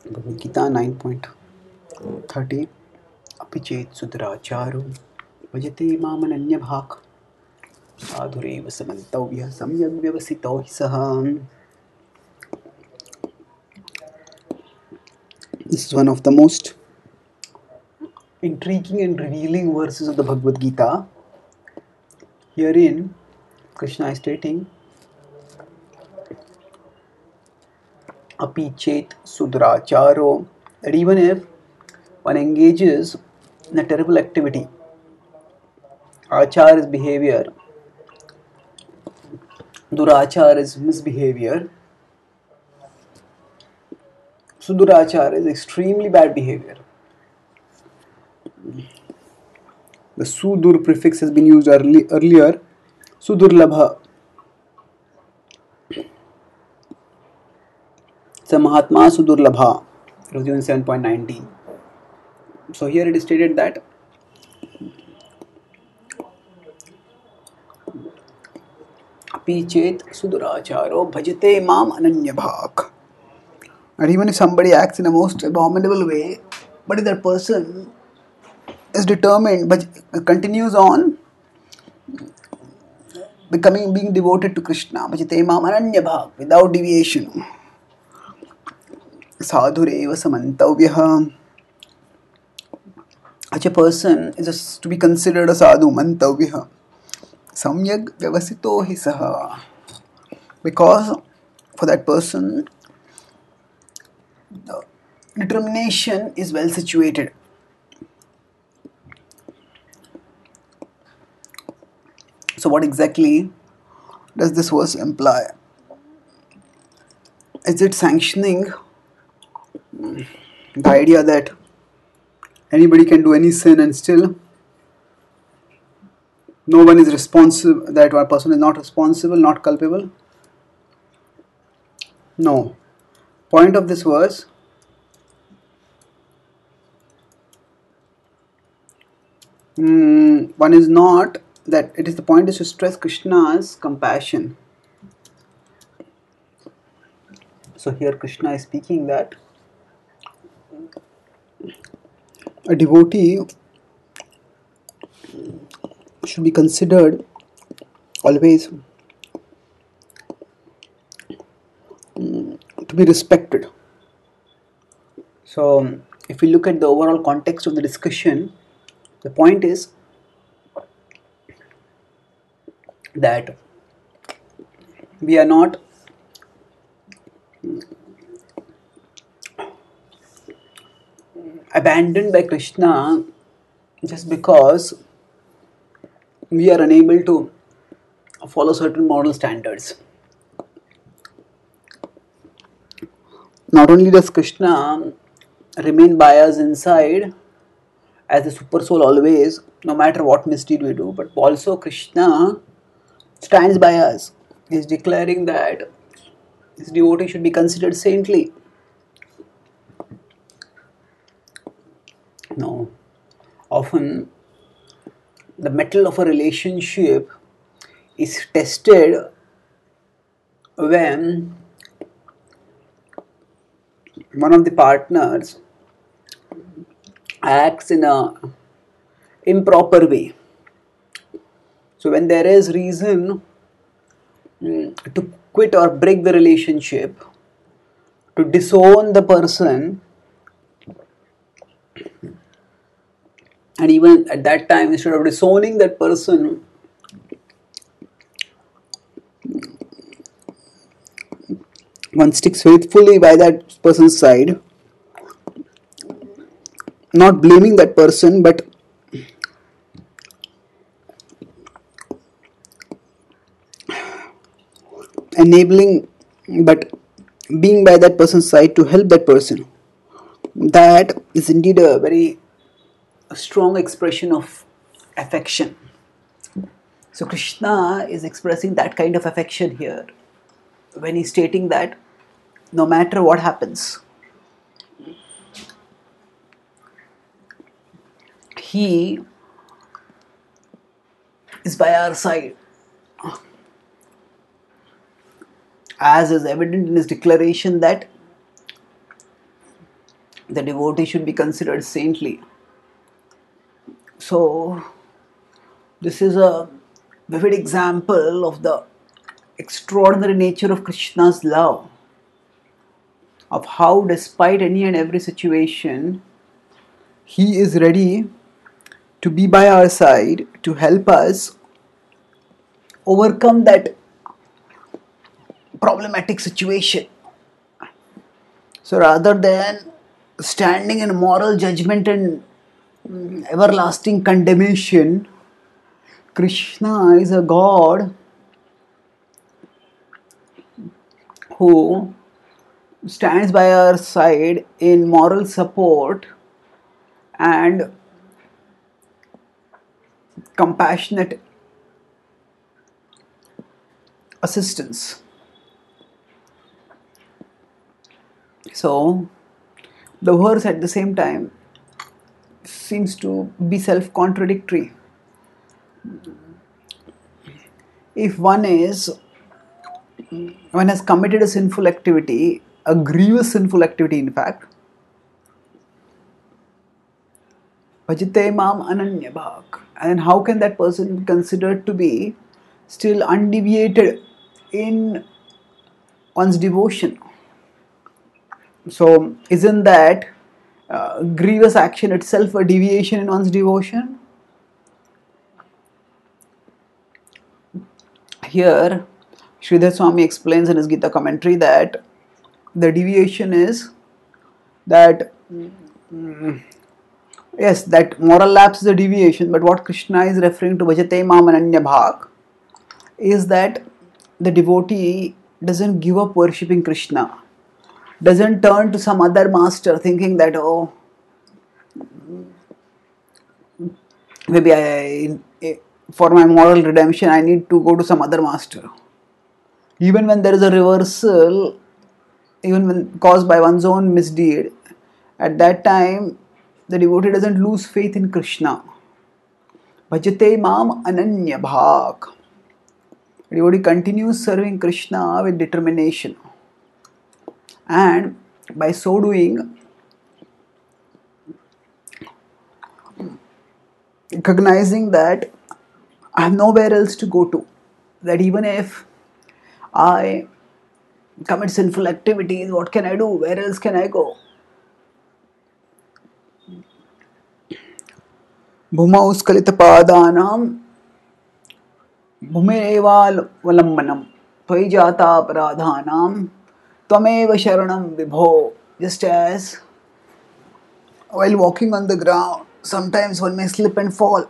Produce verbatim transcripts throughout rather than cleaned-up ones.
Bhagavad Gita nine point thirty. Api chet sudracharu bhajate mamananyabhak sadhureva samantavya samyak vyavasito hi saha. This is one of the most intriguing and revealing verses of the Bhagavad Gita. Herein, Krishna is stating, Api chet sudracharo, that even if one engages in a terrible activity, achar is behavior, durachar is misbehavior, sudurachar is extremely bad behavior. The sudur prefix has been used early, earlier. Sudurlabha. It's a Mahatma Sudurlabha. It was given seven point nineteen. So here it is stated that Api chet suduracharo bhajate mam ananyabhak. And even if somebody acts in a most abominable way, but if that person is determined but continues on becoming being devoted to Krishna, bhajate mam ananyabhak, without deviation, sadhureva samantavyaha. Such a person is just to be considered a sadhu, mantavyaha. Samyak vyavasito hi saha. Because for that person, the determination is well situated. So what exactly does this verse imply? Is it sanctioning the idea that anybody can do any sin and still no one is responsible, that one person is not responsible, not culpable? No. Point of this verse, mm, one is not that it is the point is to stress Krishna's compassion. So here Krishna is speaking that a devotee should be considered always to be respected. So if we look at the overall context of the discussion, the point is that we are not abandoned by Krishna just because we are unable to follow certain moral standards. Not only does Krishna remain by us inside as the super soul always, no matter what misdeed we do, but also Krishna stands by us. He is declaring that this devotee should be considered saintly. No. Often the mettle of a relationship is tested when one of the partners acts in a improper way. So when there is reason mm, to quit or break the relationship, to disown the person, and even at that time, instead of disowning that person, one sticks faithfully by that person's side, not blaming that person, but enabling, but being by that person's side to help that person. That is indeed a very strong expression of affection. So Krishna is expressing that kind of affection here when he's stating that no matter what happens, he is by our side, as is evident in his declaration that the devotee should be considered saintly. So, this is a vivid example of the extraordinary nature of Krishna's love, of how, despite any and every situation, he is ready to be by our side to help us overcome that problematic situation. So, rather than standing in moral judgment and mm, everlasting condemnation, Krishna is a God who stands by our side in moral support and compassionate assistance. So, the verse at the same time seems to be self-contradictory. If one is one has committed a sinful activity, a grievous sinful activity in fact, bhajate mam ananya bhak, and how can that person be considered to be still undeviated in one's devotion? So, isn't that uh, grievous action itself a deviation in one's devotion? Here, Sridhar Swami explains in his Gita commentary that the deviation is that, mm, yes, that moral lapse is a deviation, but what Krishna is referring to, Bhajate Mam Ananya Bhak, is that the devotee doesn't give up worshipping Krishna, doesn't turn to some other master thinking that, oh, maybe I, for my moral redemption, I need to go to some other master. Even when there is a reversal, even when caused by one's own misdeed, at that time, the devotee doesn't lose faith in Krishna. Bhajate mam ananya bhak. The devotee continues serving Krishna with determination. And by so doing, recognizing that I have nowhere else to go to, that even if I commit sinful activities, what can I do? Where else can I go? Bhuma uskalita padanam bhumireva valambanam tvai jata aparadhanam tvameva sharanam vibho. Just as while walking on the ground, sometimes one may slip and fall.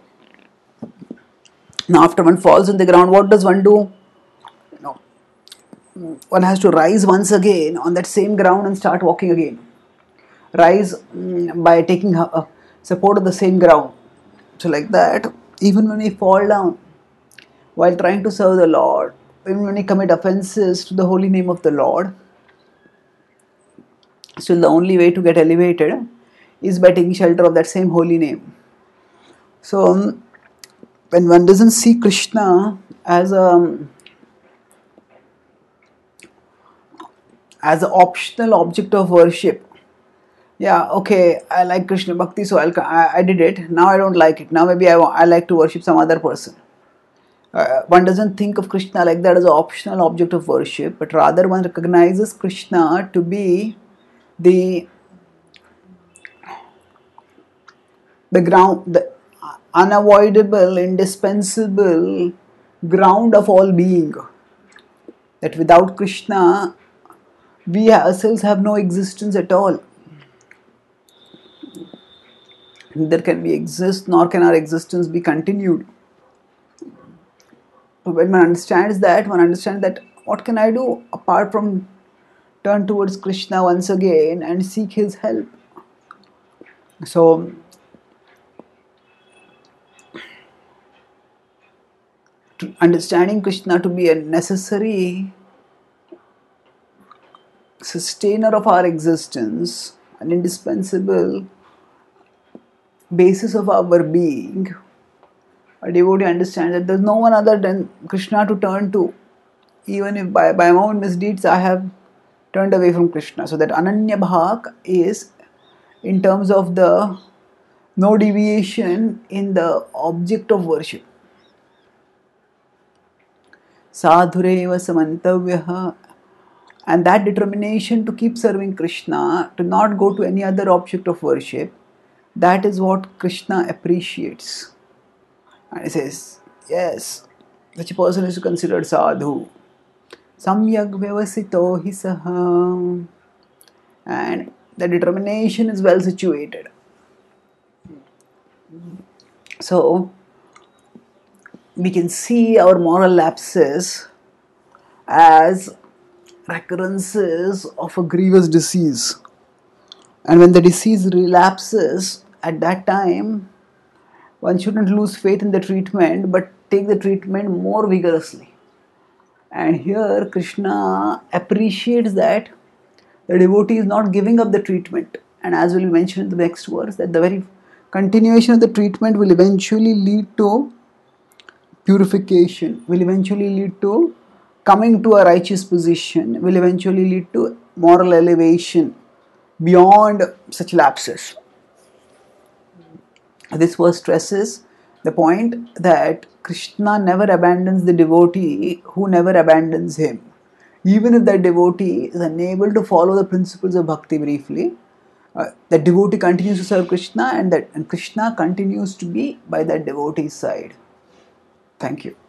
Now, after one falls on the ground, what does one do? You know, one has to rise once again on that same ground and start walking again. Rise mm, by taking uh, support of the same ground. So, like that, even when we fall down while trying to serve the Lord, even when we commit offenses to the holy name of the Lord, still the only way to get elevated is by taking shelter of that same holy name. So, um, when one doesn't see Krishna as a as an optional object of worship, yeah, okay, I like Krishna Bhakti, so I'll, I, I did it. Now I don't like it. Now maybe I, I like to worship some other person. Uh, one doesn't think of Krishna like that as an optional object of worship, but rather one recognizes Krishna to be the the ground, the unavoidable, indispensable ground of all being. That without Krishna, we ourselves have no existence at all. Neither can we exist, nor can our existence be continued. But when one understands that, one understands that what can I do apart from turn towards Krishna once again and seek his help. So, understanding Krishna to be a necessary sustainer of our existence, an indispensable basis of our being, a devotee understands that there is no one other than Krishna to turn to, even if by, by my own misdeeds I have turned away from Krishna. So that Ananya Bhak is in terms of the no deviation in the object of worship. Sadhureva samantavyaha, and that determination to keep serving Krishna, to not go to any other object of worship, that is what Krishna appreciates. And he says, yes, such a person is considered sadhu. Samyak vyavasito hi saha. And the determination is well situated. So, we can see our moral lapses as recurrences of a grievous disease. And when the disease relapses, at that time, one shouldn't lose faith in the treatment, but take the treatment more vigorously. And here, Krishna appreciates that the devotee is not giving up the treatment. And as will be mentioned in the next verse, that the very continuation of the treatment will eventually lead to purification, will eventually lead to coming to a righteous position, will eventually lead to moral elevation beyond such lapses. This verse stresses the point that Krishna never abandons the devotee who never abandons him. Even if that devotee is unable to follow the principles of bhakti briefly, uh, that devotee continues to serve Krishna, and that and Krishna continues to be by that devotee's side. Thank you.